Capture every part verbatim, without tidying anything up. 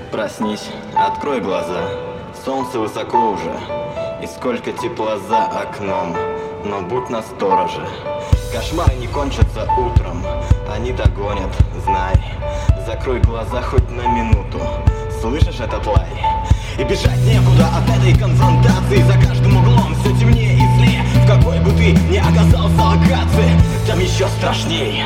Проснись, открой глаза, солнце высоко уже, и сколько тепла за окном, но будь настороже. Кошмары не кончатся утром, они догонят, знай. Закрой глаза хоть на минуту, слышишь этот лай? И бежать некуда от этой конфронтации. За каждым углом все темнее и злее. В какой бы ты ни оказался локации, там еще страшней.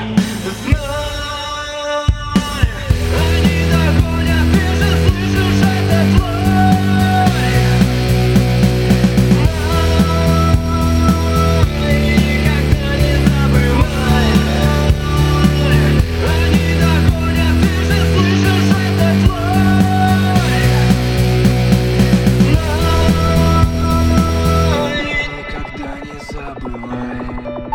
Забывай.